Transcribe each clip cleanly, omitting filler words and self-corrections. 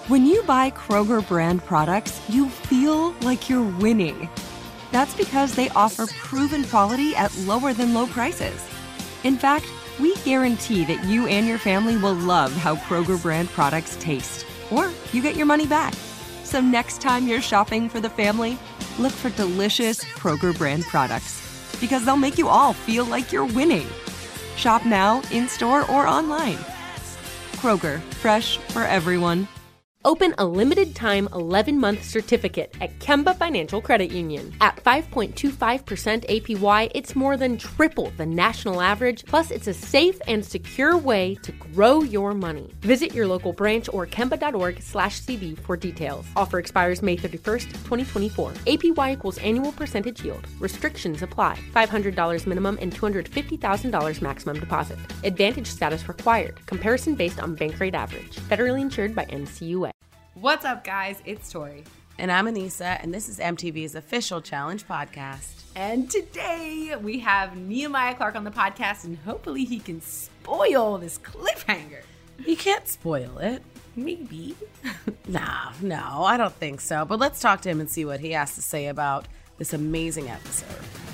When you buy Kroger brand products, you feel like you're winning. That's because they offer proven quality at lower than low prices. In fact, we guarantee that you and your family will love how Kroger brand products taste, or you get your money back. So next time you're shopping for the family, look for delicious Kroger brand products, because they'll make you all feel like you're winning. Shop now, in-store, or online. Kroger, fresh for everyone. Open a limited-time 11-month certificate at Kemba Financial Credit Union. At 5.25% APY, it's more than triple the national average, plus it's a safe and secure way to grow your money. Visit your local branch or kemba.org/CD for details. Offer expires May 31st, 2024. APY equals annual percentage yield. Restrictions apply. $500 minimum and $250,000 maximum deposit. Advantage status required. Comparison based on bank rate average. Federally insured by NCUA. What's up, guys? It's Tori. And I'm Anissa, and this is MTV's official challenge podcast. And today we have Nehemiah Clark on the podcast, and hopefully he can spoil this cliffhanger. You can't spoil it. Maybe. No, I don't think so. But let's talk to him and see what he has to say about this amazing episode.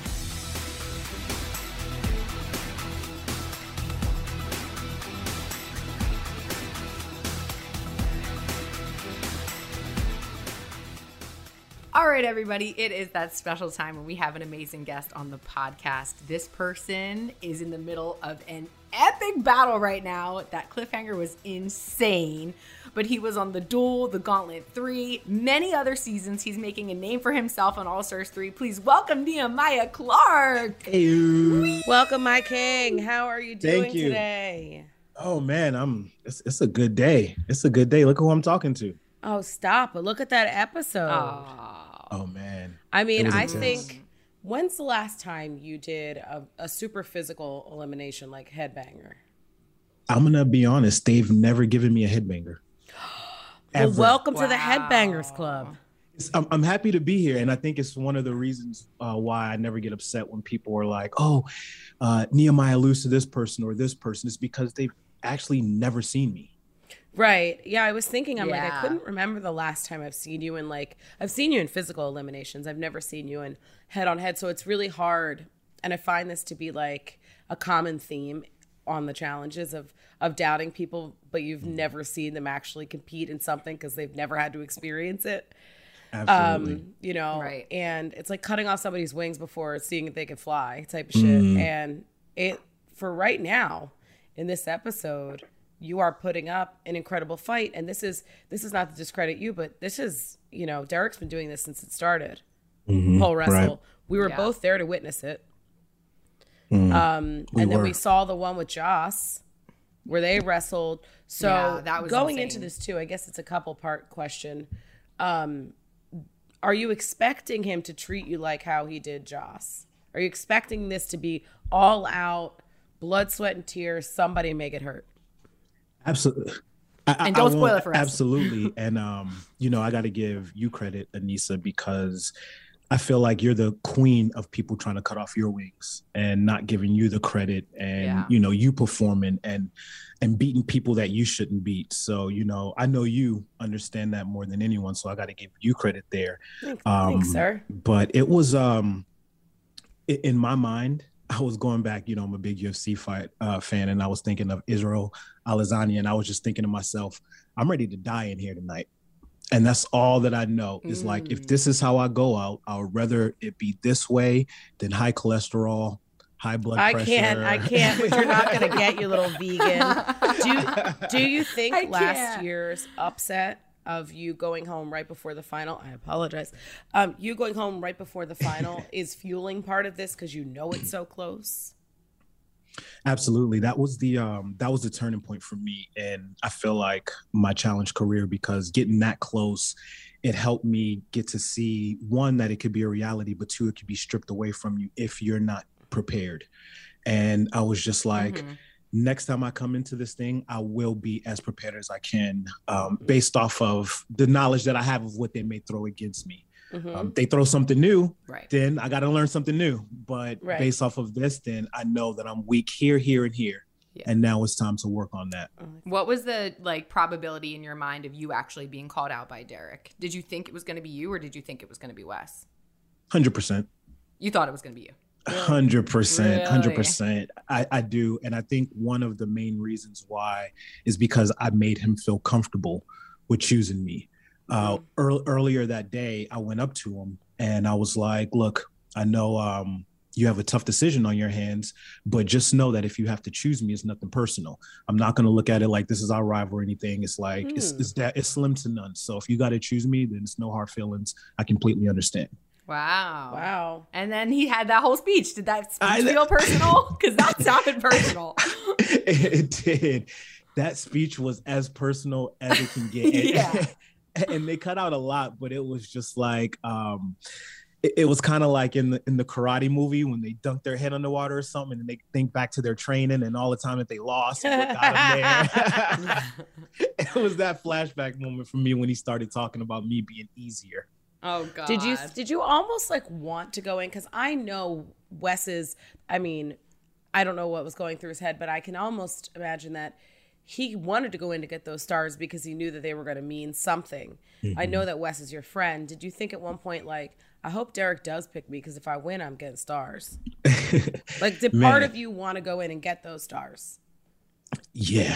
All right, everybody, it is that special time when we have an amazing guest on the podcast. This person is in the middle of an epic battle right now. That cliffhanger was insane, but he was on The Duel, The Gauntlet 3, many other seasons. He's making a name for himself on All Stars 3. Please welcome Nehemiah Clark. Hey. Welcome, my king. How are you doing Thank you. today? Oh man, it's a good day. It's a good day. Look who I'm talking to. Oh, stop. But look at that episode. Oh man. I mean, I intense. think, when's the last time you did a super physical elimination like Headbanger? I'm going to be honest. They've never given me a headbanger. Well, Ever. welcome to the Headbangers Club. I'm happy to be here. And I think it's one of the reasons why I never get upset when people are like, oh, Nehemiah lose to this person or this person. It's because they've actually never seen me. Right. Yeah, I was thinking, I'm like, I Yeah. couldn't remember the last time I've seen you in I've seen you in physical eliminations. I've never seen you in head on head. So it's really hard. And I find this to be like a common theme on the challenges of doubting people, but you've never seen them actually compete in something because they've never had to experience it. Absolutely. Right. And it's like cutting off somebody's wings before seeing if they could fly type of shit. And for right now in this episode, you are putting up an incredible fight. And this is not to discredit you, but this is, Derek's been doing this since it started. Pole wrestle. Right. We were both there to witness it. Then we saw the one with Joss where they wrestled. So Yeah, that was going insane. into this too, I guess it's a couple part question. Are you expecting him to treat you like how he did Joss? Are you expecting this to be all out, blood, sweat, and tears, somebody make it hurt? Absolutely. And don't spoil it for us. Absolutely. And, I got to give you credit, Anissa, because I feel like you're the queen of people trying to cut off your wings and not giving you the credit and, you performing and beating people that you shouldn't beat. So, I know you understand that more than anyone. So I got to give you credit there. Thanks, sir. But it was, in my mind, I was going back, I'm a big UFC fight fan, and I was thinking of Israel Adesanya, and I was just thinking to myself, I'm ready to die in here tonight. And that's all that I know is like, if this is how I go out, I would rather it be this way than high cholesterol, high blood pressure. I can't. You're not going to get, you little vegan. Do you think last year's upset of you going home right before the final, I apologize, you going home right before the final is fueling part of this because it's so close? Absolutely. That was the turning point for me. And I feel like my challenge career, because getting that close, it helped me get to see, one, that it could be a reality, but two, it could be stripped away from you if you're not prepared. And I was just like, next time I come into this thing, I will be as prepared as I can, based off of the knowledge that I have of what they may throw against me. They throw something new, then I got to learn something new. But based off of this, then I know that I'm weak here, here, and here. And now it's time to work on that. What was the like probability in your mind of you actually being called out by Derek? Did you think it was going to be you, or did you think it was going to be Wes? 100%. You thought it was going to be you. 100%. Really? 100%. I do. And I think one of the main reasons why is because I made him feel comfortable with choosing me. Earlier that day, I went up to him and I was like, look, I know you have a tough decision on your hands, but just know that if you have to choose me, it's nothing personal. I'm not going to look at it like this is our rival or anything. It's like, it's slim to none. So if you got to choose me, then it's no hard feelings. I completely understand. Wow. And then he had that whole speech. Did that speech feel personal? Because that sounded personal. It did. That speech was as personal as it can get. And they cut out a lot, but it was just like, it was kind of like in the Karate movie when they dunk their head underwater or something and they think back to their training and all the time that they lost and what got them there. It was that flashback moment for me when he started talking about me being easier. Oh God. Did you almost like want to go in? Because I know Wes's, I mean, I don't know what was going through his head, but I can almost imagine that he wanted to go in to get those stars because he knew that they were going to mean something. Mm-hmm. I know that Wes is your friend. Did you think at one point, like, I hope Derek does pick me because if I win, I'm getting stars? Like, did part of you want to go in and get those stars? Yeah.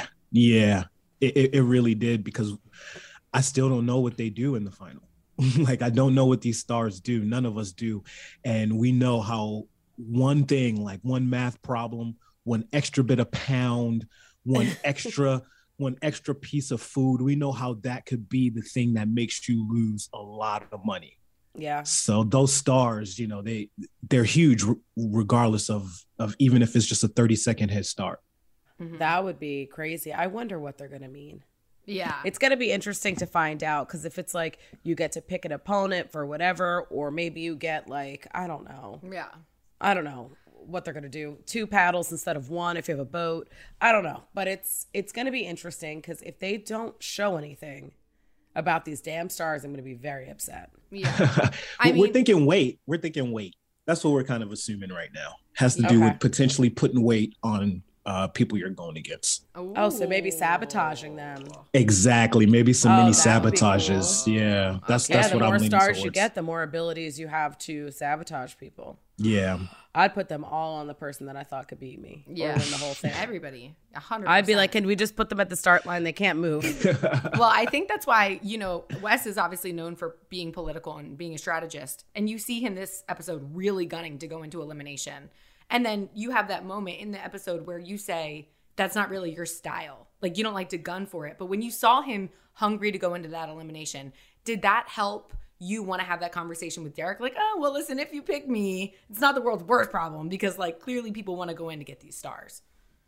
It really did, because I still don't know what they do in the final. Like, I don't know what these stars do. None of us do. And we know how one thing, like one math problem, one extra bit of pound, one extra piece of food, we know how that could be the thing that makes you lose a lot of money. Yeah. So those stars, you know, they're huge regardless of even if it's just a 30-second head start. Mm-hmm. That would be crazy. I wonder what they're going to mean. Yeah. It's going to be interesting to find out, because if it's like you get to pick an opponent for whatever, or maybe you get like, I don't know. Yeah. I don't know what they're going to do. 2 paddles instead of 1 if you have a boat. I don't know. But it's going to be interesting, because if they don't show anything about these damn stars, I'm going to be very upset. Yeah. We're thinking weight. That's what we're kind of assuming right now. Has to do with potentially putting weight on people you're going against. Oh, so maybe sabotaging them. Exactly. Maybe some mini sabotages. Cool. Yeah. That's what I'm leaning towards. The more stars you get, the more abilities you have to sabotage people. Yeah. I'd put them all on the person that I thought could beat me. Yeah. Or win the whole thing. Everybody. 100%. I'd be like, can we just put them at the start line? They can't move. Well, I think that's why, you know, Wes is obviously known for being political and being a strategist. And you see him this episode really gunning to go into elimination. And then you have that moment in the episode where you say, that's not really your style. Like, you don't like to gun for it. But when you saw him hungry to go into that elimination, did that help you want to have that conversation with Derek? Like, oh, well, listen, if you pick me, it's not the world's worst problem, because like clearly people want to go in to get these stars.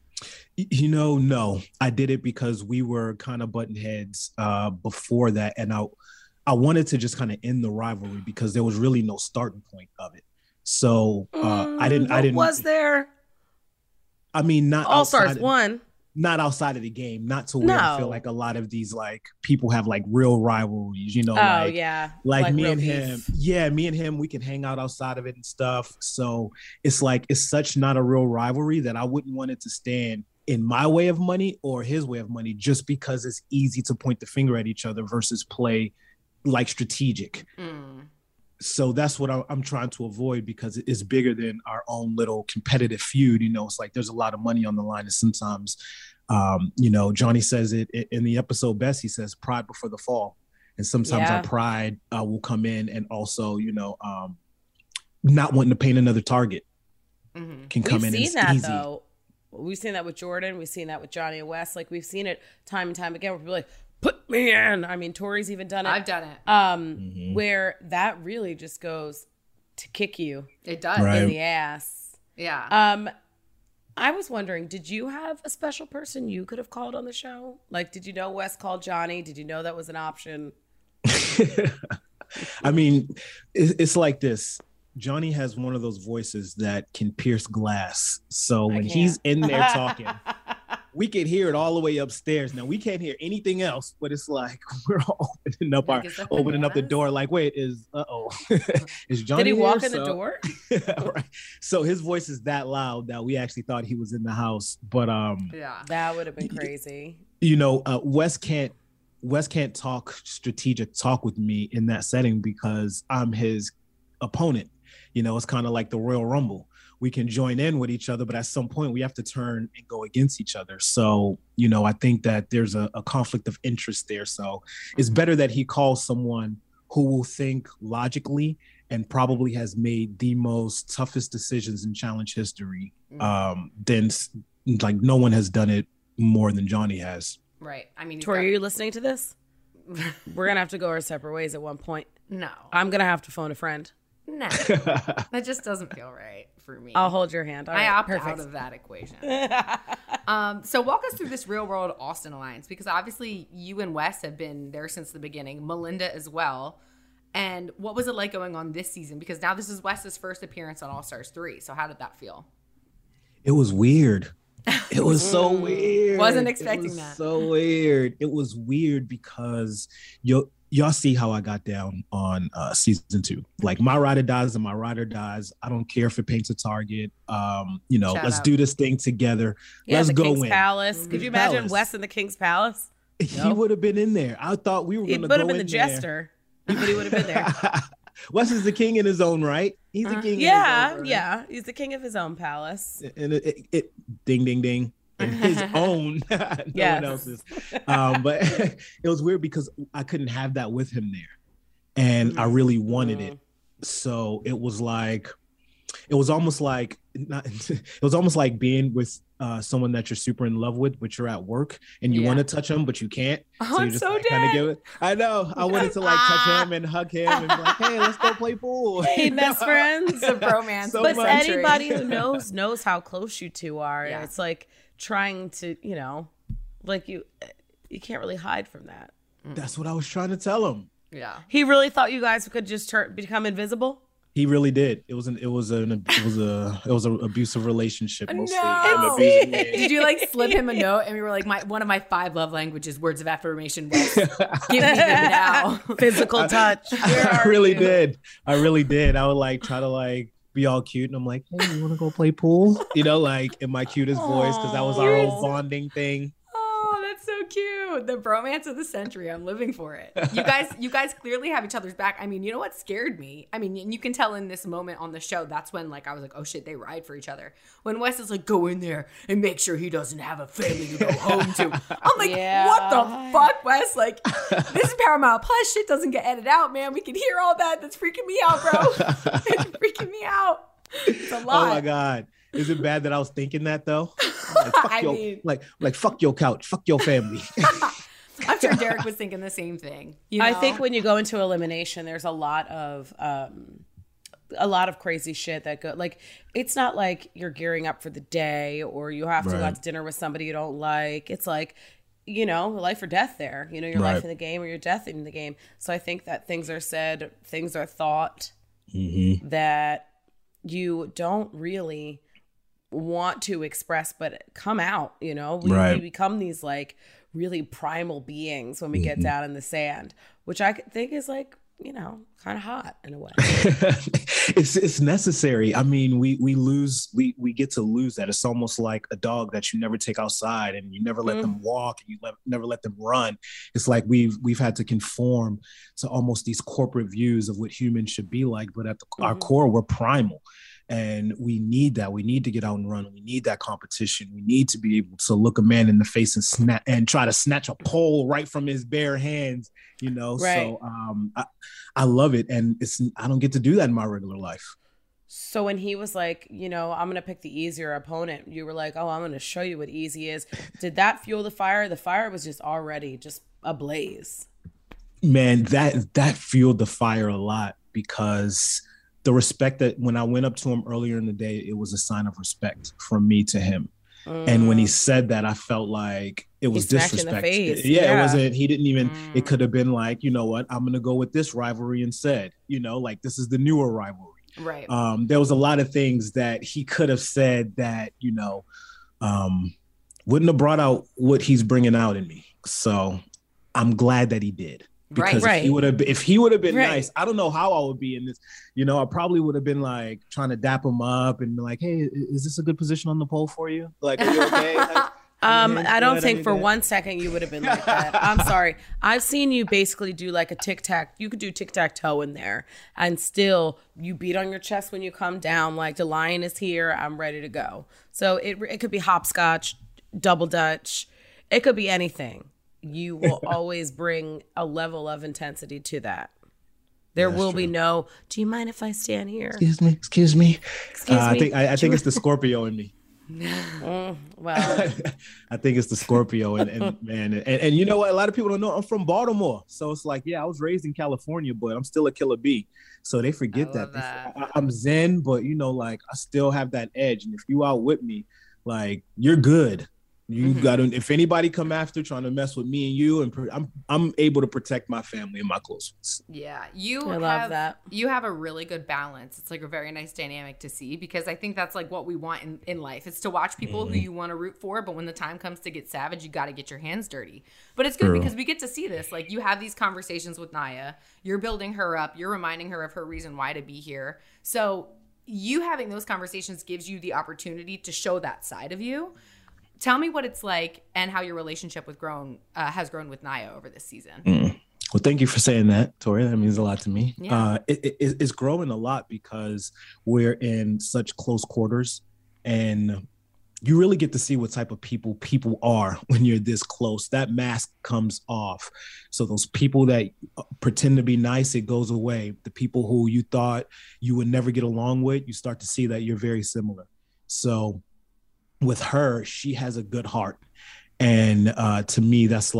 You know, no, I did it because we were kind of butting heads before that. And I wanted to just kind of end the rivalry because there was really no starting point of it. So I didn't. Was there? I mean, not All Stars won. Not outside of the game, not to where I feel like a lot of these like people have like real rivalries, you know. Like me and him. Yeah, me and him, we can hang out outside of it and stuff. So it's like it's such not a real rivalry that I wouldn't want it to stand in my way of money or his way of money, just because it's easy to point the finger at each other versus play like strategic. So that's what I'm trying to avoid, because it's bigger than our own little competitive feud. You know, it's like there's a lot of money on the line. And sometimes, you know, Johnny says it in the episode best. He says pride before the fall. And sometimes our pride will come in, and also, you know, not wanting to paint another target can come in. We've seen that, though. We've seen that with Jordan. We've seen that with Johnny and Wes. Like, we've seen it time and time again where people are like, put me in. I mean, Tori's even done it. I've done it. Where that really just goes to kick you. It does. In the ass. Yeah. I was wondering, did you have a special person you could have called on the show? Like, did you know Wes called Johnny? Did you know that was an option? I mean, it's like this. Johnny has one of those voices that can pierce glass. So when he's in there talking, we could hear it all the way upstairs. Now we can't hear anything else, but it's like we're all opening up the door. Like, wait, is is Johnny? Did he walk here? in the door? Right. So his voice is that loud that we actually thought he was in the house. But that would have been crazy. Wes can't talk strategic talk with me in that setting because I'm his opponent. It's kind of like the Royal Rumble. We can join in with each other, but at some point we have to turn and go against each other. So, I think that there's a conflict of interest there. So it's better that he calls someone who will think logically and probably has made the most toughest decisions in challenge history. Then like no one has done it more than Johnny has. Right. I mean, Tori, are you listening to this? We're going to have to go our separate ways at one point. No. I'm going to have to phone a friend. No. That just doesn't feel right for me. I'll hold your hand. All I right, opt out of that equation. So walk us through this Real World Austin alliance, because obviously you and Wes have been there since the beginning, Melinda as well. And what was it like going on this season? Because now this is Wes's first appearance on All Stars 3. So how did that feel? It was weird. It was so weird. Wasn't expecting that. So weird. It was weird because y'all see how I got down on season 2. Like my ride or dies and my ride or dies. I don't care if it paints a target. Let's do this thing together. Let's go King's win. Palace. Could you imagine Wes in the King's Palace? He would have been in there. I thought we were going to go in there. He would have been the jester. But he would have been there. Wes is the king in his own right. He's the king. Yeah. He's the king of his own palace. And it ding, ding, ding. In his own, no one else's. But it was weird because I couldn't have that with him there, and I really wanted it. So it was almost like being with someone that you're super in love with, but you're at work and you want to touch him, but you can't. So you're just kind of give it. I know. I wanted to touch him and hug him and be like, hey, let's go play pool. Hey, best friends. It's a bromance. But anybody who knows how close you two are. Yeah. It's like trying to, you can't really hide from that. That's what I was trying to tell him. Yeah. He really thought you guys could just become invisible? He really did. It was an abusive relationship mostly. No. Did you slip him a note and we were like, one of my 5 love languages, words of affirmation was give me them now. Physical touch. I really did. I would try to be all cute and I'm like, hey, you want to go play pool? In my cutest voice, because that was our whole bonding thing. Oh, that's so cute. The bromance of the century. I'm living for it. You guys clearly have each other's back. I mean, you know what scared me? I mean, and you can tell in this moment on the show, that's when I was like, oh shit, they ride for each other. When Wes is like, go in there and make sure he doesn't have a family to go home to. I'm like, what the fuck, Wes? This is Paramount Plus. Shit doesn't get edited out, man. We can hear all that. That's freaking me out, bro. It's freaking me out. It's a lot. Oh my God. Is it bad that I was thinking that though? Fuck your couch, fuck your family. I'm sure Derek was thinking the same thing. I think when you go into elimination, there's a lot of crazy shit that go. It's not like you're gearing up for the day or you have to go out to dinner with somebody you don't like. It's life or death there. Your life in the game or your death in the game. So I think that things are said, things are thought that you don't really want to express but come out. We become these really primal beings when we get down in the sand, which I think is kind of hot in a way. It's necessary. I mean, we get to lose that. It's almost like a dog that you never take outside and you never let them walk and you never let them run. It's like we've had to conform to almost these corporate views of what humans should be like, but at our core, we're primal. And we need that. We need to get out and run. We need that competition. We need to be able to look a man in the face and try to snatch a pole right from his bare hands, Right. So I love it. And I don't get to do that in my regular life. So when he was like, I'm going to pick the easier opponent, you were like, oh, I'm going to show you what easy is. Did that fuel the fire? The fire was just already ablaze. Man, that fueled the fire a lot because the respect that when I went up to him earlier in the day, it was a sign of respect from me to him. And when he said that, I felt like it was disrespect. It wasn't, he didn't even, it could have been like, you know what, I'm going to go with this rivalry instead, this is the newer rivalry. Right. There was a lot of things that he could have said that, wouldn't have brought out what he's bringing out in me. So I'm glad that he did. Because Right. if he would have been Right. nice, I don't know how I would be in this. You know, I probably would have been like trying to dap him up and be like, "Hey, is this a good position on the pole for you? Like, are you okay?" I don't think for 1 second you would have been like that. I'm sorry. I've seen you basically do like a tic-tac. You could do tic-tac-toe in there and still you beat on your chest when you come down. Like, the lion is here. I'm ready to go. So it could be hopscotch, double dutch. It could be anything. You will always bring a level of intensity to that. There will be no, do you mind if I stand here? Excuse me. Excuse me. me. I think it's the Scorpio in me. Well, I think it's the Scorpio and man, and you know what? A lot of people don't know I'm from Baltimore, so it's like, yeah, I was raised in California, but I'm still a killer bee. So they forget that. I'm Zen, but you know, like I still have that edge. And if you out with me, like you're good. You got to. If anybody come after trying to mess with me and you, and I'm able to protect my family and my close ones. Yeah, I love that. You have a really good balance. It's like a very nice dynamic to see, because I think that's like what we want in life. It's to watch people who you want to root for, but when the time comes to get savage, you got to get your hands dirty. But it's good because we get to see this. Like, you have these conversations with Nia. You're building her up. You're reminding her of her reason why to be here. So you having those conversations gives you the opportunity to show that side of you. Tell me what it's like and how your relationship has grown with Nia over this season. Well, thank you for saying that, Tori. That means a lot to me. Yeah. It's growing a lot because we're in such close quarters, and you really get to see what type of people are when you're this close. That mask comes off. So those people that pretend to be nice, it goes away. The people who you thought you would never get along with, you start to see that you're very similar. So with her, she has a good heart. And to me, that's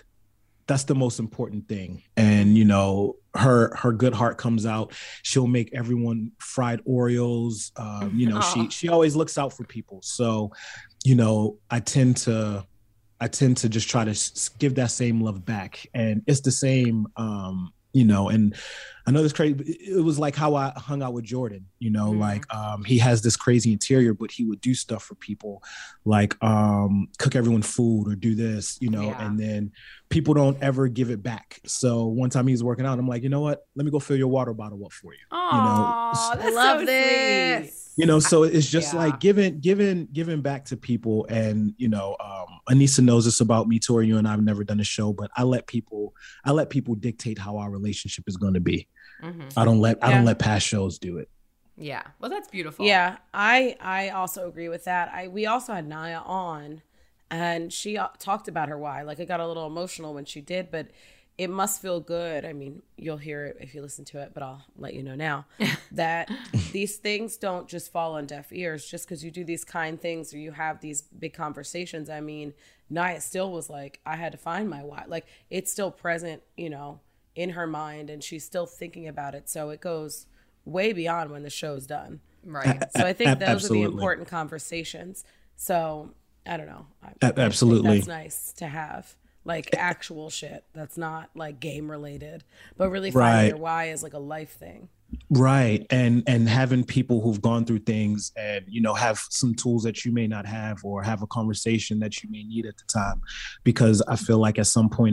the most important thing. And, you know, her good heart comes out. She'll make everyone fried Oreos. You know, she always looks out for people. So, you know, I tend to just try to give that same love back. And it's the same, you know, and I know this crazy, it was like how I hung out with Jordan, you know, like he has this crazy interior, but he would do stuff for people, like cook everyone food or do this, you know, and then people don't ever give it back. So one time he was working out, I'm like, you know what, let me go fill your water bottle up for you. Aww, you know, that's love so this. sweet. You know, so it's just like giving back to people. And, you know, Anissa knows this about me, Tori. You and I have never done a show, but I let people dictate how our relationship is going to be. I don't let past shows do it. Yeah. Well, that's beautiful. Yeah, I also agree with that. We also had Nia on, and she talked about her why. Like, I got a little emotional when she did, but it must feel good. I mean, you'll hear it if you listen to it, but I'll let you know now that these things don't just fall on deaf ears just because you do these kind things or you have these big conversations. I mean, Nia still was like, I had to find my why. Like, it's still present, you know, in her mind, and she's still thinking about it. So it goes way beyond when the show's done. Right. So I think those Absolutely. are the important conversations. So I don't know. Absolutely. I think that's nice to have. Like actual shit that's not like game related, but really finding your why is like a life thing. Right. And having people who've gone through things and, you know, have some tools that you may not have, or have a conversation that you may need at the time. Because I feel like at some point,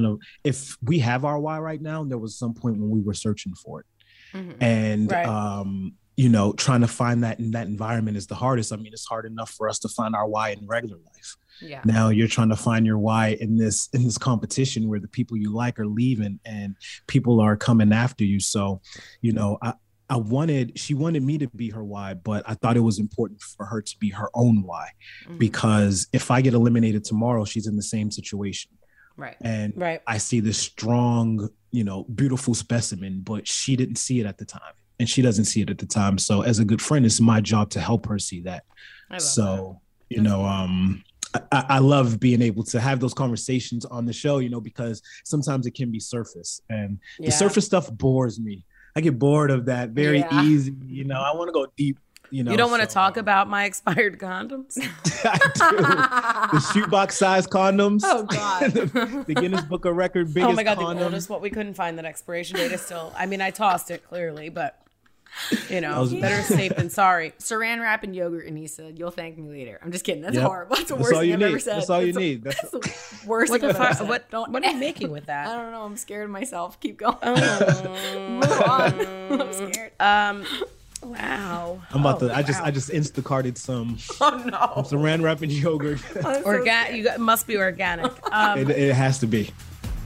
if we have our why right now, there was some point when we were searching for it. And, you know, trying to find that in that environment is the hardest. I mean, it's hard enough for us to find our why in regular life. Yeah. Now you're trying to find your why in this competition where the people you like are leaving and people are coming after you. So, you know, she wanted me to be her why, but I thought it was important for her to be her own why, because if I get eliminated tomorrow, she's in the same situation. Right. And I see this strong, you know, beautiful specimen, but she didn't see it at the time, and she doesn't see it at the time. So as a good friend, it's my job to help her see that. You know, I love being able to have those conversations on the show, you know, because sometimes it can be surface, and the surface stuff bores me. I get bored of that very easy. You know, I want to go deep. You know, you don't want to talk about my expired condoms? I do. The shoebox size condoms. Oh God. the Guinness Book of Record biggest. Oh my God, condom. the oldest. What we couldn't find that expiration date is still. I mean, I tossed it clearly, but Better safe than sorry. Saran wrap and yogurt, Anissa. You'll thank me later. I'm just kidding. That's Yep. horrible. That's the worst thing I've ever said. That's all you need. That's the worst What thing the I've ever fuck? said. What are you making with that? I don't know. I'm scared of myself. Keep going. Oh. Move on. I'm scared. Wow. I just Instacarted some Saran wrap and yogurt. It must be organic. It has to be.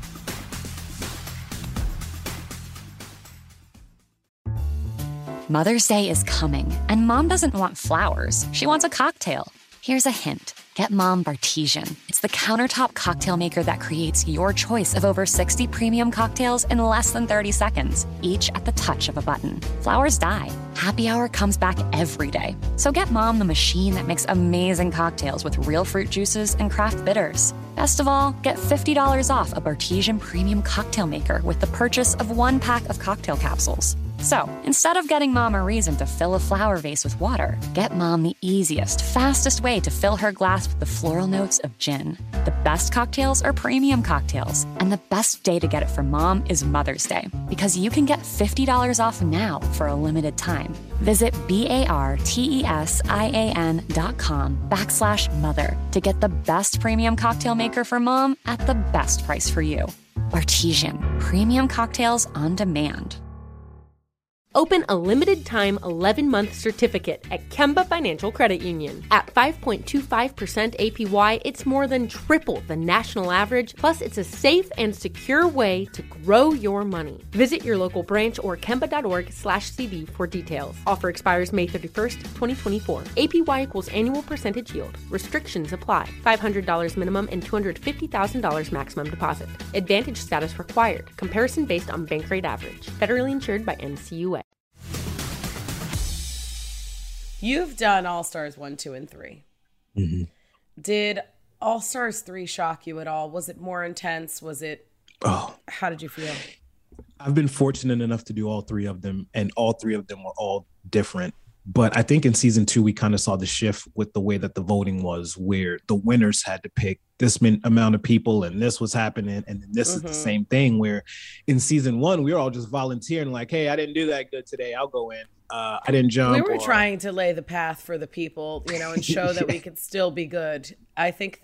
Mother's Day is coming, and Mom doesn't want flowers. She wants a cocktail. Here's a hint. Get Mom Bartesian. It's the countertop cocktail maker that creates your choice of over 60 premium cocktails in less than 30 seconds, each at the touch of a button. Flowers die. Happy Hour comes back every day. So get Mom the machine that makes amazing cocktails with real fruit juices and craft bitters. Best of all, get $50 off a Bartesian premium cocktail maker with the purchase of 1 pack of cocktail capsules. So, instead of getting Mom a reason to fill a flower vase with water, get Mom the easiest, fastest way to fill her glass with the floral notes of gin. The best cocktails are premium cocktails, and the best day to get it for Mom is Mother's Day, because you can get $50 off now for a limited time. Visit BARTESIAN.com/mother to get the best premium cocktail maker for Mom at the best price for you. Bartesian, premium cocktails on demand. Open a limited-time 11-month certificate at Kemba Financial Credit Union. At 5.25% APY, it's more than triple the national average, plus it's a safe and secure way to grow your money. Visit your local branch or kemba.org/CD for details. Offer expires May 31st, 2024. APY equals annual percentage yield. Restrictions apply. $500 minimum and $250,000 maximum deposit. Advantage status required. Comparison based on bank rate average. Federally insured by NCUA. You've done All-Stars 1, 2, and 3. Mm-hmm. Did All-Stars 3 shock you at all? Was it more intense? How did you feel? I've been fortunate enough to do all 3 of them, and all 3 of them were all different. But I think in season 2, we kind of saw the shift with the way that the voting was, where the winners had to pick this amount of people and this was happening. And then this is the same thing where in season 1, we were all just volunteering like, hey, I didn't do that good today. I'll go in. I didn't jump. We were trying to lay the path for the people, and show that we could still be good. I think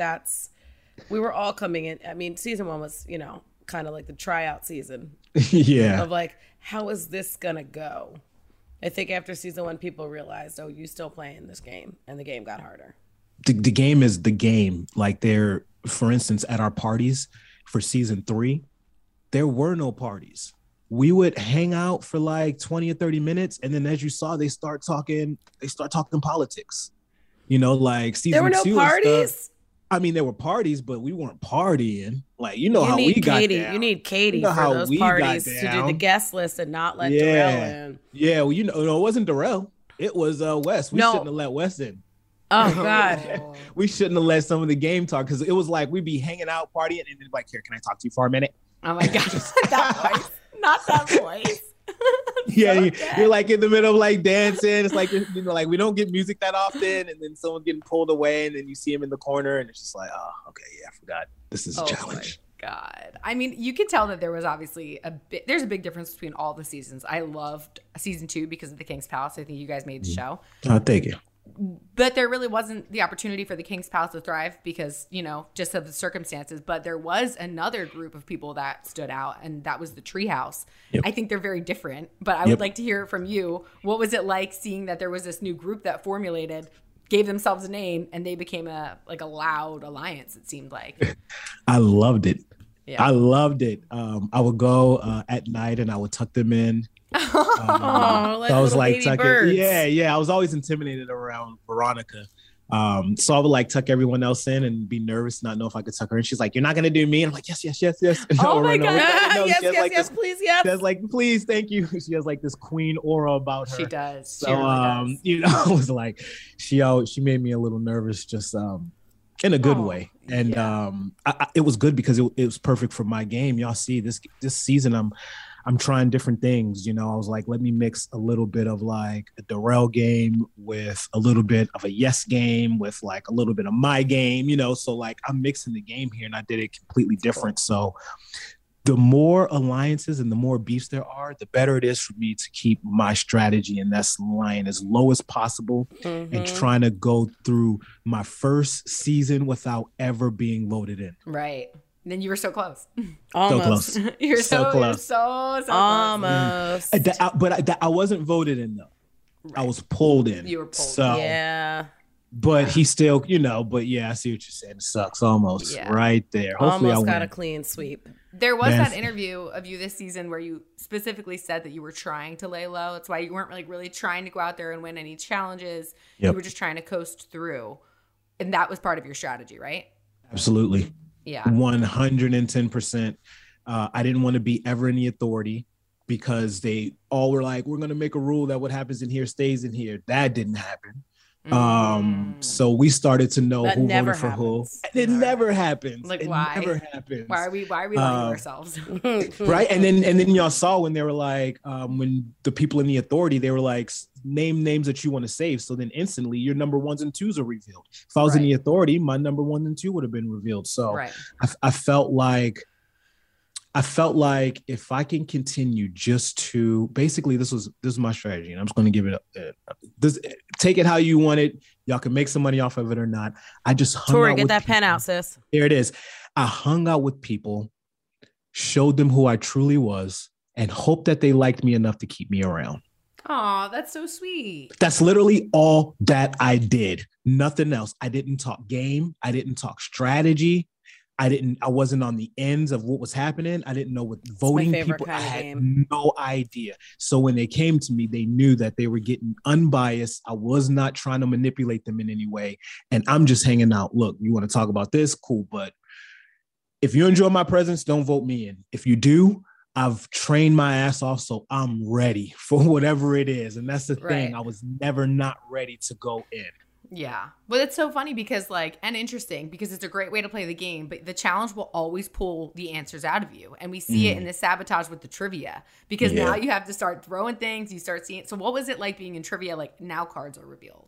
we were all coming in. I mean, season 1 was, kind of like the tryout season. Yeah. Of like, how is this going to go? I think after season 1, people realized, oh, you still playing this game, and the game got harder. The game is the game. Like for instance, at our parties for season 3, there were no parties. We would hang out for like 20 or 30 minutes. And then as you saw, they start talking politics, like season 2. There were no parties. I mean, there were parties, but we weren't partying. Like, how we got down. You need Katie for those parties to do the guest list and not let Darrell in. Yeah, well, it wasn't Darrell. It was Wes. We shouldn't have let Wes in. Oh, God. We shouldn't have let some of the game talk, because it was like we'd be hanging out, partying, and then like, here, can I talk to you for a minute? Oh, my God. That voice. Not that voice. Yeah, you're like in the middle of like dancing. It's like, like we don't get music that often, and then someone's getting pulled away, and then you see him in the corner, and it's just like, oh, okay, yeah, I forgot. This is a challenge. My God. I mean, you could tell that there was obviously there's a big difference between all the seasons. I loved season 2 because of the King's Palace. I think you guys made the show. Oh, thank you. But there really wasn't the opportunity for the King's Palace to thrive because, just of the circumstances. But there was another group of people that stood out, and that was the Treehouse. Yep. I think they're very different, but I would like to hear it from you. What was it like seeing that there was this new group that formulated, gave themselves a name, and they became a loud alliance, it seemed like? I loved it. Yeah. I loved it. I would go at night and I would tuck them in. Like I was like tucking. Birds. Yeah. I was always intimidated around Veronica. So I would tuck everyone else in and be nervous, not know if I could tuck her in. She's like, "You're not gonna do me." And I'm like, "Yes." Oh my God! Yes, please, yes. She has please, thank you. She has this queen aura about her. She does. So I was like, she made me a little nervous, just in a good way. And it was good because it was perfect for my game. Y'all see this season, I'm trying different things. I was like, let me mix a little bit of a Darrell game with a little bit of a Yes game with a little bit of my game, so I'm mixing the game here, and I did it completely different. So the more alliances and the more beefs there are, the better it is for me to keep my strategy, and that's lying as low as possible and trying to go through my first season without ever being voted in. Right. Then you were so close. Almost. So close. You're so close. You're so Almost. But I wasn't voted in, though. Right. I was pulled in. You were pulled in. Yeah. But he still, but yeah, I see what you're saying. It sucks almost right there. Hopefully almost I got win. a clean sweep. There was that interview of you this season where you specifically said that you were trying to lay low. That's why you weren't really trying to go out there and win any challenges. Yep. You were just trying to coast through. And that was part of your strategy, right? Absolutely. Yeah. 110%. I didn't want to be ever in the authority because they all were like, we're going to make a rule that what happens in here stays in here. That didn't happen. So we started to know who voted for who. It never happens. Like, it why? Never happens. Why are we lying to ourselves? Right. And then y'all saw when they were like, when the people in the authority, they were like, name names that you want to save. So then instantly your number 1s and 2s are revealed. If I was in the authority, my number 1 and 2 would have been revealed. So I felt like if I can continue just to basically this is my strategy, and I'm just going to give it take it how you want it. Y'all can make some money off of it or not. I just hung Tori, out get with that people. pen out, sis. There it is. I hung out with people, showed them who I truly was, and hoped that they liked me enough to keep me around. Aw, that's so sweet. That's literally all that I did. Nothing else. I didn't talk game. I didn't talk strategy. I wasn't on the ends of what was happening. I didn't know what voting people, I had no idea. So when they came to me, they knew that they were getting unbiased. I was not trying to manipulate them in any way. And I'm just hanging out. Look, you want to talk about this? Cool. But if you enjoy my presence, don't vote me in. If you do, I've trained my ass off. So I'm ready for whatever it is. And that's the thing. I was never not ready to go in. Yeah. But it's so funny because and interesting because it's a great way to play the game, but the challenge will always pull the answers out of you. And we see it in the sabotage with the trivia because now you have to start throwing things. You start seeing. So what was it like being in trivia? Like now cards are revealed.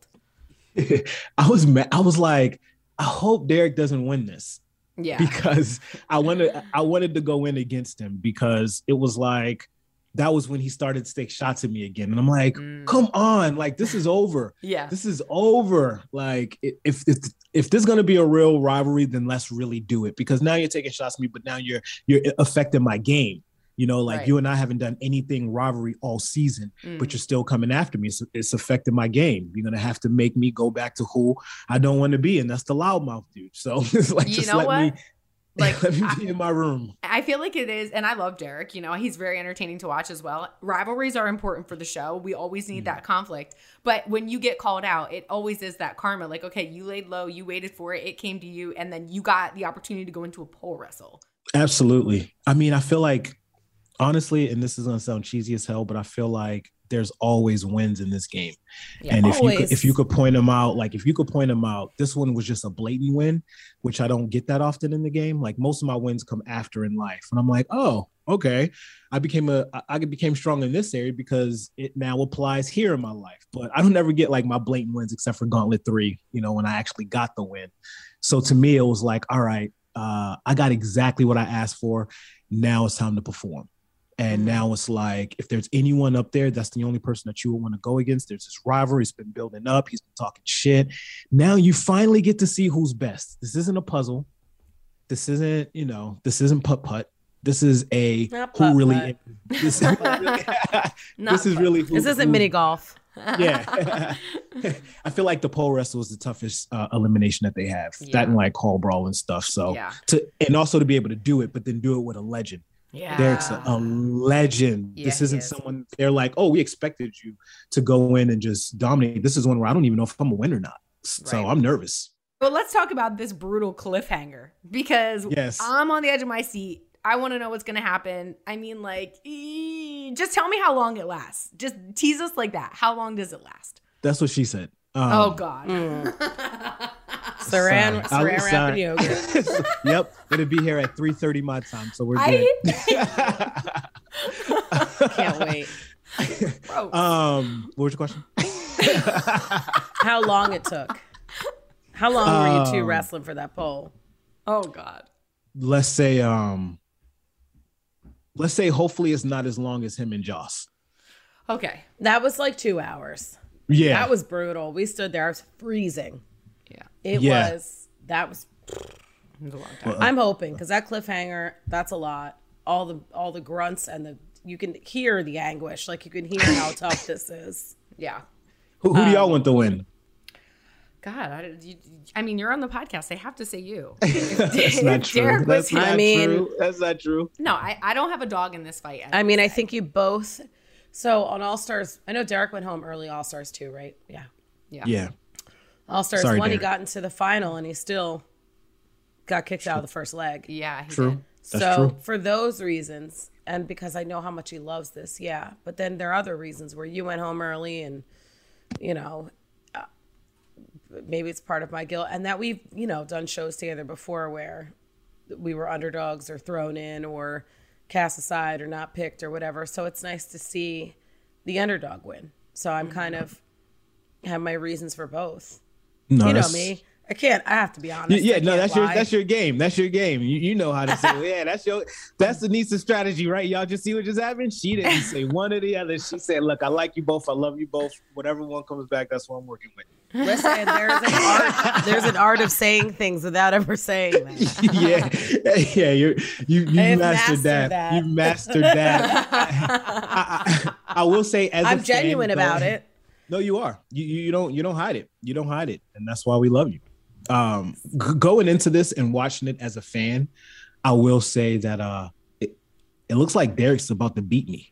I was mad. I was like, I hope Derek doesn't win this. Yeah. Because I wanted to go in against him because it was like, that was when he started to take shots at me again. And I'm like, come on, like, this is over. Yeah. This is over. Like, if there's going to be a real rivalry, then let's really do it. Because now you're taking shots at me, but now you're affecting my game. You and I haven't done anything rivalry all season, but you're still coming after me. So it's affecting my game. You're going to have to make me go back to who I don't want to be. And that's the loudmouth dude. So it's like, let me be in my room. I feel like it is. And I love Derek. He's very entertaining to watch as well. Rivalries are important for the show. We always need that conflict. But when you get called out, it always is that karma. Like, okay, you laid low, you waited for it, it came to you, and then you got the opportunity to go into a pole wrestle. Absolutely. I mean, I feel like, honestly, and this is going to sound cheesy as hell, but I feel like there's always wins in this game. Yeah, and if you could point them out, this one was just a blatant win, which I don't get that often in the game. Like most of my wins come after in life. And I'm like, oh, okay. I became strong in this area because it now applies here in my life. But I don't ever get like my blatant wins except for Gauntlet 3, when I actually got the win. So to me, it was like, all right, I got exactly what I asked for. Now it's time to perform. And now it's like, if there's anyone up there, that's the only person that you would want to go against. There's this rivalry. It's been building up. He's been talking shit. Now you finally get to see who's best. This isn't a puzzle. This isn't, this isn't putt-putt. This is a who really is. This is really who. This isn't mini golf. Yeah. I feel like the pole wrestle is the toughest elimination that they have. Yeah. That and like hall brawl and stuff. So and also to be able to do it, but then do it with a legend. Yeah. Derek's a legend. Yeah, this isn't someone they're like, oh, we expected you to go in and just dominate. This is one where I don't even know if I'm a win or not. So I'm nervous. Well, let's talk about this brutal cliffhanger because I'm on the edge of my seat. I want to know what's going to happen. I mean, just tell me how long it lasts. Just tease us like that. How long does it last? That's what she said. Oh, God. Saran wrap and yogurt. Yep. It'll be here at 3:30 my time. So we're good. Can't wait. What was your question? How long it took? How long were you two wrestling for that pole? Oh, God. Let's say let's say hopefully it's not as long as him and Joss. Okay. That was like 2 hours. Yeah. That was brutal. We stood there. I was freezing. Yeah. It Yeah. was. That was. It was a long time. I'm hoping because that cliffhanger. That's a lot. All the grunts and you can hear the anguish. Like you can hear how tough this is. Yeah. Who do y'all want to win? God, I mean, you're on the podcast. They have to say you. That's not true. That's not true. That's not true. No, I don't have a dog in this fight. I mean, I think you both. So on All Stars, I know Derek went home early. All Stars 2, right? Yeah. Yeah. All Stars Sorry, 1, he Derek. got into the final and he still got kicked out of the first leg. Yeah, he True. did. That's So true. for those reasons, and because I know how much he loves this, yeah. But then there are other reasons where you went home early and, maybe it's part of my guilt. And that we've, done shows together before where we were underdogs or thrown in or cast aside or not picked or whatever. So it's nice to see the underdog win. So I'm kind of have my reasons for both. No, You know that's- me. I have to be honest. Yeah, I no, can't that's lie. your game. That's your game. You know how to say, well, yeah, that's Denise's strategy, right? Y'all just see what just happened. She didn't say one or the other. She said, look, I like you both. I love you both. Whatever one comes back, that's what I'm working with. Listen, there's an art of saying things without ever saying them. yeah, you I've mastered that. that. You mastered that. I will say, as I'm a fan, genuine about it. No, you are. You don't hide it. You don't hide it, and that's why we love you. Going into this and watching it as a fan, I will say that it looks like Derek's about to beat me.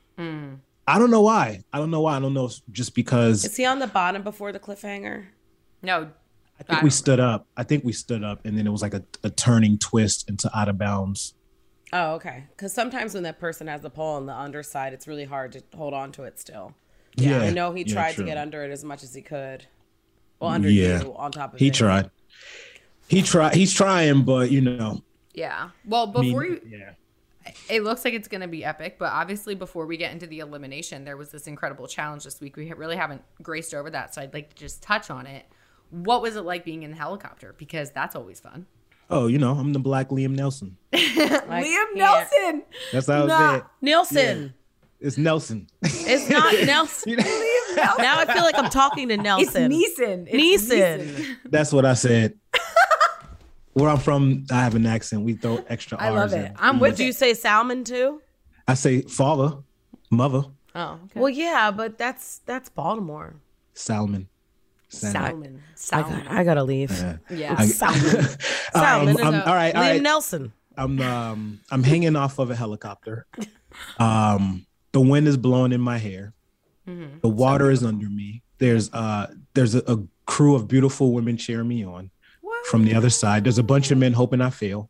I don't know why. I don't know if it's just because Is he on the bottom before the cliffhanger? No. I think we stood up. And then it was like a turning twist into out of bounds. Oh, okay. Because sometimes when that person has the pole on the underside, it's really hard to hold on to it still. Yeah, I know he tried to true. get under it as much as he could. Well, under Yeah. you on top of He it. tried. He's trying, but Yeah. Well, yeah. it looks like it's going to be epic, but obviously before we get into the elimination, there was this incredible challenge this week. We really haven't graced over that, so I'd like to just touch on it. What was it like being in the helicopter? Because that's always fun. Oh, I'm the black Liam Nelson. Liam Nelson. That's how I was there. Nelson. It's Nelson. It's not Nelson. Now I feel like I'm talking to It's Nelson. Neeson. Neeson. That's what I said. Where I'm from, I have an accent. We throw extra I R's love it. in. I'm Would with you you. say salmon too? I say father, mother, Oh, okay. Well, yeah, but that's Baltimore. Salmon. Salmon. I gotta leave. Yeah. Salmon. Salmon. All right. Liam Nelson. I'm hanging off of a helicopter. The wind is blowing in my hair. The water is under me. There's a crew of beautiful women cheering me on from the other side. There's a bunch of men hoping I fail.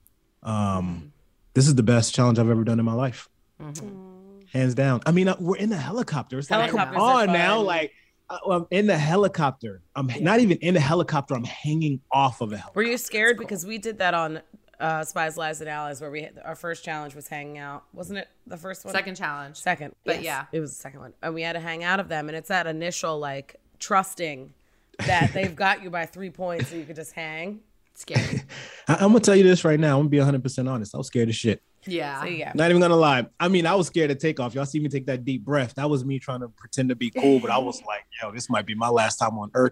This is the best challenge I've ever done in my life. Hands down. I mean, we're in a helicopter. It's like, come Helicopters are on now. fun. Like, I'm in the helicopter. I'm not even in the helicopter. I'm hanging off of a helicopter. Were you scared? Because we did that on Spies, Lies, and Allies, where our first challenge was hanging out. Wasn't it the first one? Second challenge. Second. But yes. yeah. It was the second one. And we had to hang out of them. And it's that initial, like, trusting that they've got you by 3 points so you could just hang. Scary. I'm going to tell you this right now. I'm going to be 100% honest. I was scared as shit. Yeah. So, yeah. Not even going to lie. I mean, I was scared to take off. Y'all see me take that deep breath. That was me trying to pretend to be cool, but I was like, yo, this might be my last time on Earth.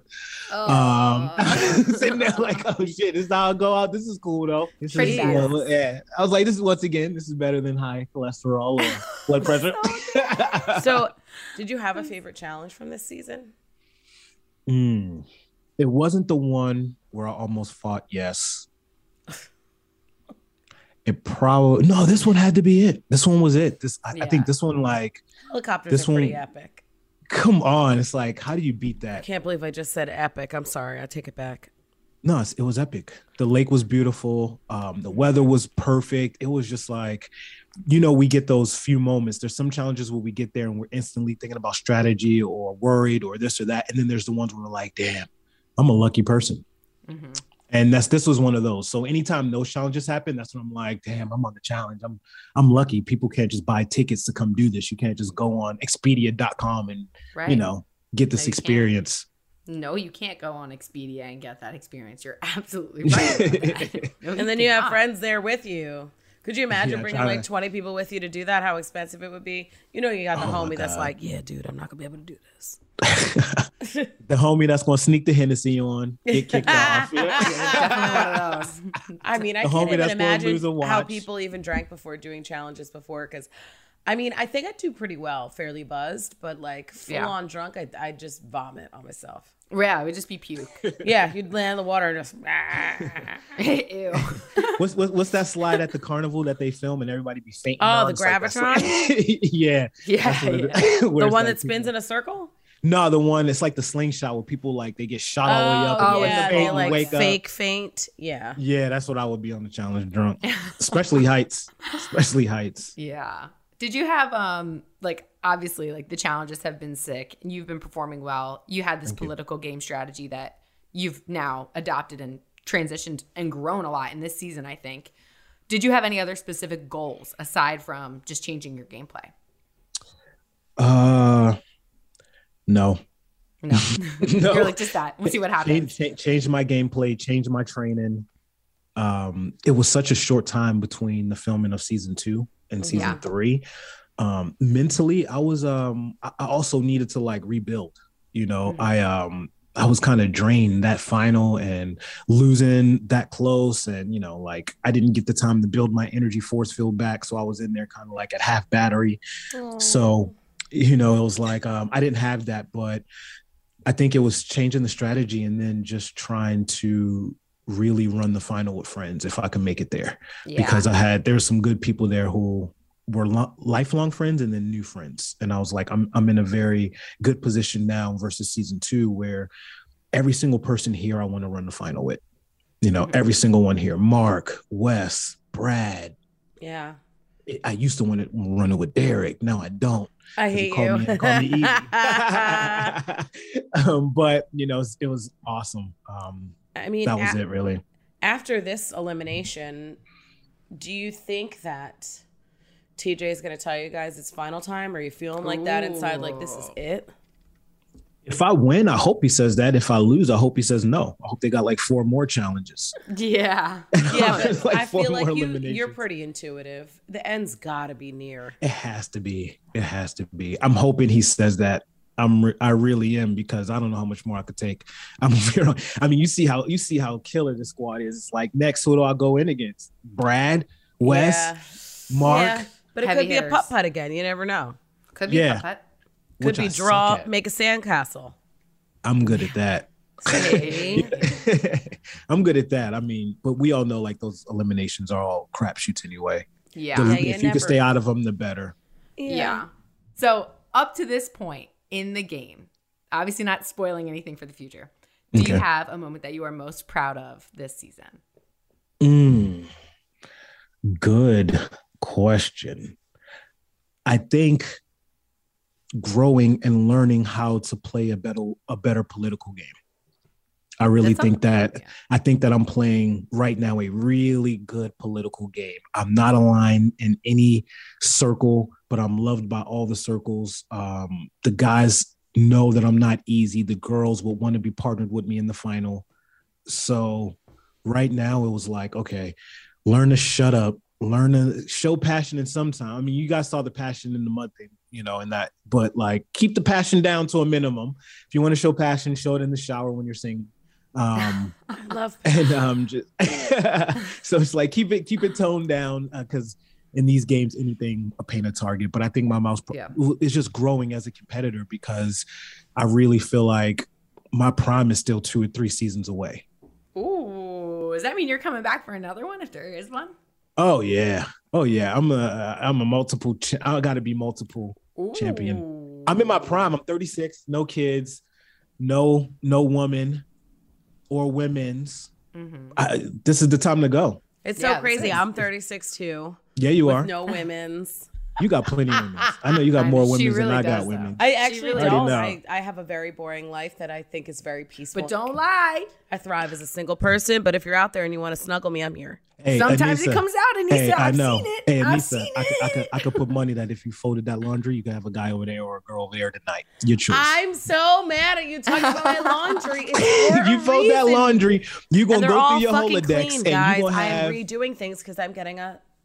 Sitting there like, oh shit, this is how I go out. This is cool though. This Pretty is cool. Yeah. I was like, this is better than high cholesterol or blood pressure. So, did you have a favorite challenge from this season? It wasn't the one where I almost fought yes. This one had to be it. This one was it. I think this one, like, Helicopters this are pretty one- epic. come on. It's like, how do you beat I that? can't believe I just said epic. I'm sorry. I take it back. No, it was epic. The lake was beautiful. The weather was perfect. It was just like, we get those few moments. There's some challenges where we get there and we're instantly thinking about strategy or worried or this or that. And then there's the ones where we're like, damn, I'm a lucky person. And this was one of those. So anytime those challenges happen, that's when I'm like, damn, I'm on the challenge. I'm lucky. People can't just buy tickets to come do this. You can't just go on Expedia.com and, Right. get this you can't. experience. No, you can't go on Expedia and get that experience. You're absolutely right. about that. No, And then you have cannot. friends there with you. Could you imagine bringing like 20 people with you to do that? How expensive it would be? You know, you got the homie that's like, yeah, dude, I'm not gonna be able to do this. The homie that's gonna sneak the Hennessy on, get kicked off. Definitely one of those. I mean, I The can't homie even that's gonna lose a imagine how watch. people even drank before doing challenges before. Because, I mean, I think I do pretty well, fairly buzzed, but like full on drunk, I just vomit on myself. Yeah, it would just be puke. Yeah, you'd land in the water and just. Ew. What's that slide at the carnival that they film and everybody be fainting? Oh, on? the It's like that Gravitron? slide. Yeah. The one that spins in a circle? No, the one it's like the slingshot where people like they get shot all the way up. Oh, and yeah, they they faint, like wake fake up. faint. Yeah. Yeah, that's what I would be on the challenge drunk, especially heights. Especially heights. Yeah. Did you have like obviously like the challenges have been sick and you've been performing well. You had this political game strategy that you've now adopted and transitioned and grown a lot in this season, I think. Did you have any other specific goals aside from just changing your gameplay? No. No. No. You're like just that. We'll see what happens. Change my gameplay, change my training. It was such a short time between the filming of season 2 and season 3. Mentally, I was I also needed to like rebuild. You know, I was kind of drained that final and losing that close, and you know, like I didn't get the time to build my energy force field back, so I was in there kind of like at half battery. So, you know, it was like I didn't have that, but I think it was changing the strategy and then just trying to really run the final with friends if I could make it there, because there's some good people there who were lifelong friends and then new friends. And I was like, I'm in a very good position now versus season 2, where every single person here I want to run the final with, you know, every single one here, Mark, Wes, Brad. Yeah. I used to want to run it with Derek. Now I don't. I hate Call you. me Evie. But you know, it was awesome. I mean, that was it really. After this elimination, do you think that TJ is going to tell you guys it's final time? Are you feeling like that inside? Like this is it? If I win, I hope he says that. If I lose, I hope he says no. I hope they got like 4 more challenges. Yeah. Yeah, but Like I 4 feel like more you're eliminations. pretty intuitive. The end's got to be near. It has to be. It has to be. I'm hoping he says that. I really am, because I don't know how much more I could take. I mean, you see how killer the squad is. It's like, next, who do I go in against? Brad, Wes, Mark. Yeah, but it Heavy could be hitters. a putt-putt again. You never know. Could be Yeah. a putt. Could Which be I draw, suck at. make a sandcastle. I'm good at that. Hey. I'm good at that. I mean, but we all know like those eliminations are all crapshoots anyway. Yeah. If you can stay out of them, the better. Yeah. So up to this point in the game, obviously not spoiling anything for the future, do you Okay. have a moment that you are most proud of this season? Good question. I think growing and learning how to play a better political game. I really think that I think that I'm playing right now a really good political game. I'm not aligned in any circle, but I'm loved by all the circles. The guys know that I'm not easy. The girls will want to be partnered with me in the final. So right now it was like, okay, learn to shut up, learn to show passion in some time. I mean, you guys saw the passion in the mud thing, you know, and that, but like keep the passion down to a minimum. If you want to show passion, show it in the shower when you're singing. I love And just so it's like keep it toned down, because in these games anything a paint a target. But I think my mouse is just growing as a competitor, because I really feel like my prime is still 2 or 3 seasons away. Ooh, does that mean you're coming back for another one if there is one? Oh yeah. I'm a multiple. I got to be multiple champion. I'm in my prime. I'm 36. No kids. No woman or women's. This is the time to go. It's so crazy. I'm 36 too. Yeah, you are. No women's. You got plenty of women's. I know you got more women's really than I does, got women. I actually really don't. know. I have a very boring life that I think is very peaceful. But don't lie. I thrive as a single person, but if you're out there and you want to snuggle me, I'm here. Hey, Sometimes Anissa, it comes out, Anissa. Hey, I I've know. seen it. Hey, I've Anissa, seen I could put money that if you folded that laundry, you could have a guy over there or a girl over there tonight. Your choice. I'm so mad at you talking about my laundry. It's for You a fold that reason. laundry, you And gonna they're go all through your fucking Rolodex clean, and guys. you gonna I am have redoing things because I'm getting a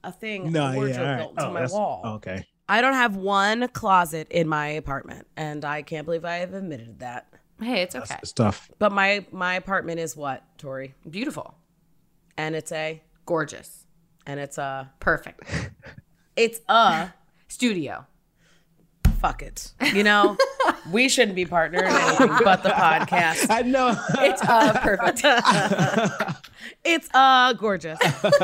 thing, No, a wardrobe yeah, all right. built into my that's- wall. Okay. I don't have one closet in my apartment, and I can't believe I have admitted that. Hey, it's okay. That's stuff. But my apartment is what, Tori? Beautiful. And it's Gorgeous. Perfect. It's Studio. fuck it. You know, we shouldn't be partnered in anything but the podcast. I know. It's perfect. It's gorgeous.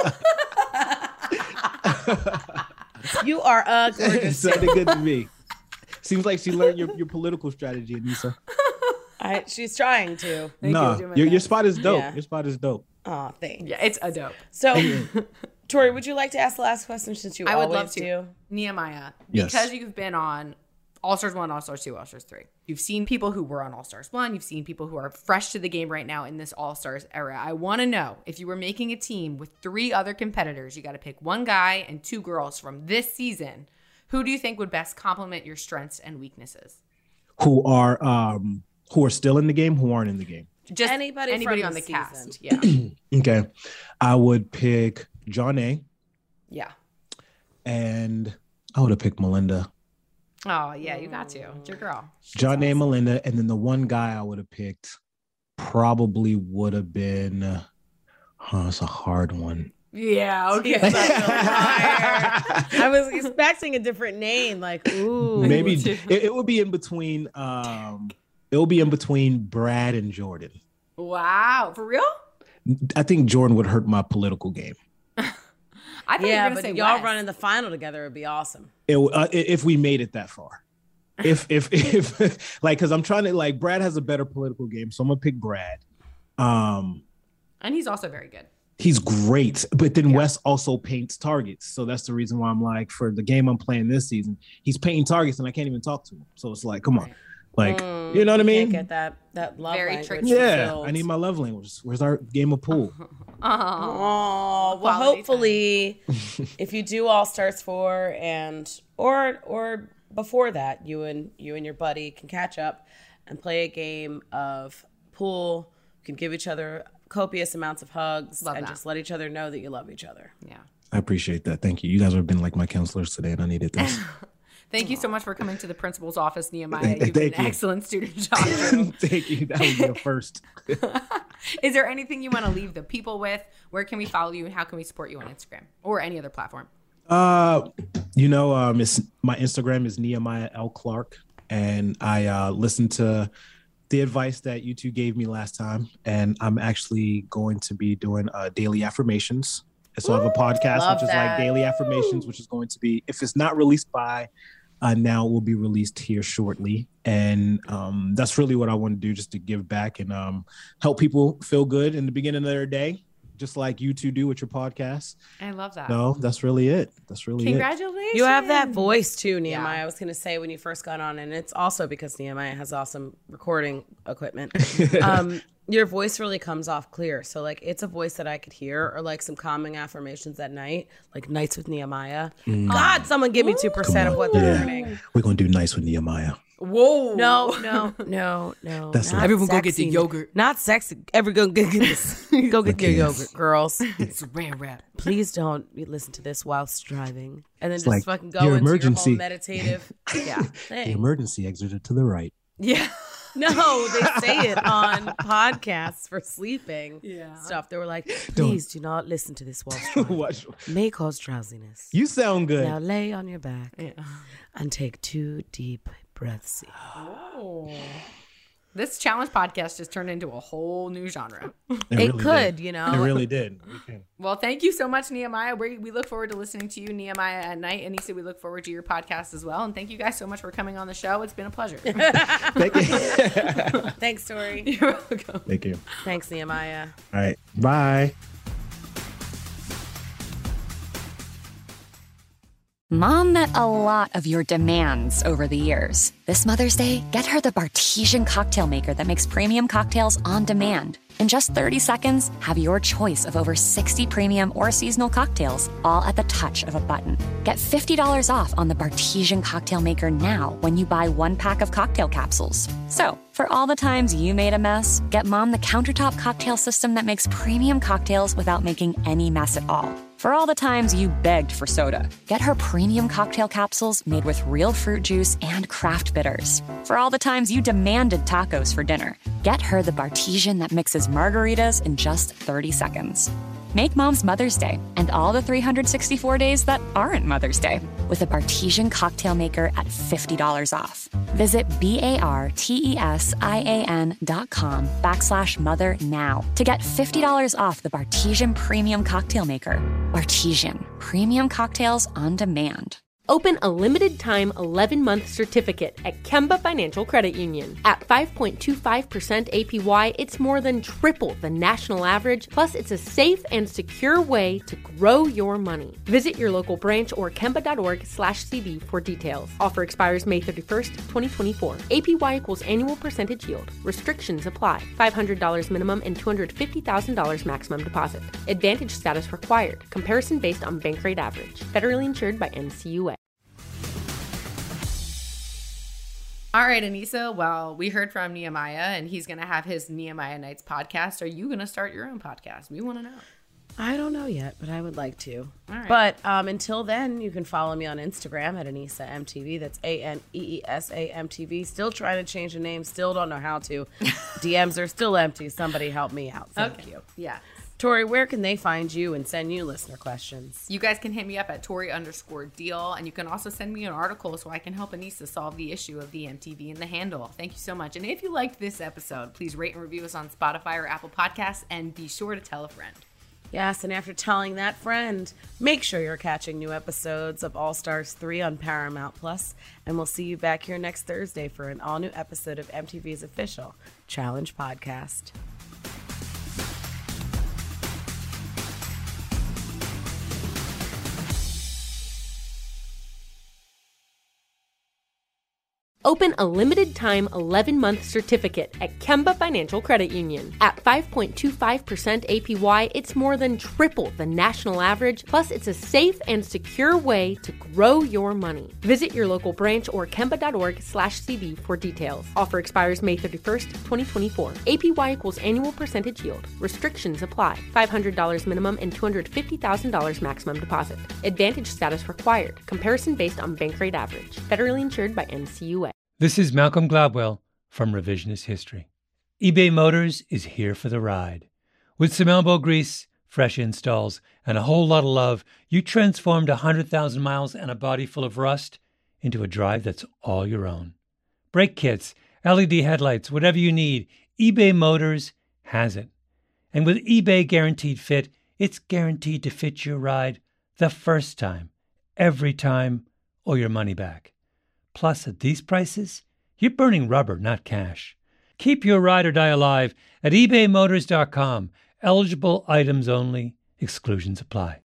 You are gorgeous. Sounded good to me. Seems like she learned your political strategy, Anissa. She's trying to. No, your spot is dope. Yeah. Your spot is dope. Oh, thanks. Yeah, it's a dope. So, Tori, would you like to ask the last question since you I would always love to. do? Nehemiah, Yes. because you've been on All-Stars 1, All-Stars 2, All-Stars 3. You've seen people who were on All-Stars 1. You've seen people who are fresh to the game right now in this All-Stars era. I want to know, if you were making a team with 3 other competitors, you got to pick 1 guy and 2 girls from this season. Who do you think would best complement your strengths and weaknesses? Who are still in the game, who aren't in the game. Just Anybody on from the the cast. season. Yeah. Okay. I would pick John A. Yeah. And I would have picked Melinda. Oh, yeah, you got to. It's your girl. John A. Melinda. And then the one guy I would have picked probably would have been, it's a hard one. Yeah, okay. I was expecting a different name, like ooh. Maybe it would be in between. It will be in between Brad and Jordan. Wow. For real? I think Jordan would hurt my political game. I thought you were Yeah, going to but say y'all Wes. running the final together would be awesome. If we made it that far. If like, because I'm trying to, like, Brad has a better political game, so I'm gonna pick Brad. And he's also very good. He's great, but then Wes also paints targets, so that's the reason why I'm like, for the game I'm playing this season, he's painting targets and I can't even talk to him. So it's like, come on, like, you know what I mean? Can't get that love Very language tricky. Yeah, fulfilled. I need my love language. Where's our game of pool? Oh, well, Quality hopefully, if you do All Stars 4 or before that, you and your buddy can catch up and play a game of pool. You can give each other copious amounts of hugs and just let each other know that you love each other. Yeah. I appreciate that. Thank you. You guys have been like my counselors today, and I needed this. Thank you so much for coming to the principal's office, Nehemiah. You've been Thank an you. excellent student to talk to. Thank you. That would be a first. Is there anything you want to leave the people with? Where can we follow you and how can we support you on Instagram or any other platform? It's my Instagram is Nehemiah L. Clark, and I listened to the advice that you two gave me last time, and I'm actually going to be doing daily affirmations. And so I have a podcast, which is like daily affirmations, which is going to be, if it's not released by now, it will be released here shortly. And that's really what I want to do, just to give back and help people feel good in the beginning of their day, just like you two do with your podcast. I love that. No, that's really it. That's really Congratulations. You have that voice too, Nehemiah. I was going to say when you first got on, and it's also because Nehemiah has awesome recording equipment. Your voice really comes off clear. So like, it's a voice that I could hear, or like some calming affirmations at night, like Nights with Nehemiah. God, someone give me 2% of what they're earning. We're going to do Nice with Nehemiah. Whoa. No. That's not like- Everyone go get the sexy. yogurt. Not sexy. Everyone go get this. Go get your yogurt, girls. It's ran rap. Please don't listen to this whilst driving. And then just like fucking go your into emergency. your whole meditative The thing. emergency exit are to the right. Yeah. No, they say it on podcasts for sleeping stuff. They were like, please do not listen to this whilst driving. What? May cause drowsiness. You sound good. Now lay on your back and take 2 deep breaths. This challenge podcast just turned into a whole new genre. It really could, did. you It know. really did. Well, thank you so much, Nehemiah. We look forward to listening to you, Nehemiah, at night. Anissa, we look forward to your podcast as well. And thank you guys so much for coming on the show. It's been a pleasure. Thank you. Thanks, Tori. You're welcome. Thank you. Thanks, Nehemiah. All right. Bye. Mom met a lot of your demands over the years. This Mother's Day, get her the Bartesian cocktail maker that makes premium cocktails on demand. In just 30 seconds, have your choice of over 60 premium or seasonal cocktails, all at the touch of a button. Get $50 off on the Bartesian cocktail maker now when you buy 1 pack of cocktail capsules. So, for all the times you made a mess, get Mom the countertop cocktail system that makes premium cocktails without making any mess at all. For all the times you begged for soda, get her premium cocktail capsules made with real fruit juice and craft bitters. For all the times you demanded tacos for dinner, get her the Bartesian that mixes margaritas in just 30 seconds. Make Mom's Mother's Day and all the 364 days that aren't Mother's Day with a Bartesian cocktail maker at $50 off. Visit BARTESIAN.com/mother now to get $50 off the Bartesian Premium Cocktail Maker. Bartesian, premium cocktails on demand. Open a limited-time 11-month certificate at Kemba Financial Credit Union. At 5.25% APY, it's more than triple the national average, plus it's a safe and secure way to grow your money. Visit your local branch or kemba.org/cb for details. Offer expires May 31st, 2024. APY equals annual percentage yield. Restrictions apply. $500 minimum and $250,000 maximum deposit. Advantage status required. Comparison based on bank rate average. Federally insured by NCUA. All right, Anissa. Well, we heard from Nehemiah, and he's going to have his Nehemiah Nights podcast. Are you going to start your own podcast? We want to know. I don't know yet, but I would like to. All right. But until then, you can follow me on Instagram at Anissa MTV. That's ANEESA MTV. Still trying to change the name. Still don't know how to. DMs are still empty. Somebody help me out. Thank you. Yeah. Tori, where can they find you and send you listener questions? You guys can hit me up at Tori_Deal, and you can also send me an article so I can help Anissa solve the issue of the MTV and the handle. Thank you so much. And if you liked this episode, please rate and review us on Spotify or Apple Podcasts, and be sure to tell a friend. Yes, and after telling that friend, make sure you're catching new episodes of All Stars 3 on Paramount Plus, and we'll see you back here next Thursday for an all-new episode of MTV's official Challenge Podcast. Open a limited-time 11-month certificate at Kemba Financial Credit Union. At 5.25% APY, it's more than triple the national average, plus it's a safe and secure way to grow your money. Visit your local branch or kemba.org/cb for details. Offer expires May 31st, 2024. APY equals annual percentage yield. Restrictions apply. $500 minimum and $250,000 maximum deposit. Advantage status required. Comparison based on bank rate average. Federally insured by NCUA. This is Malcolm Gladwell from Revisionist History. eBay Motors is here for the ride. With some elbow grease, fresh installs, and a whole lot of love, you transformed 100,000 miles and a body full of rust into a drive that's all your own. Brake kits, LED headlights, whatever you need, eBay Motors has it. And with eBay Guaranteed Fit, it's guaranteed to fit your ride the first time, every time, or your money back. Plus, at these prices, you're burning rubber, not cash. Keep your ride or die alive at ebaymotors.com. Eligible items only. Exclusions apply.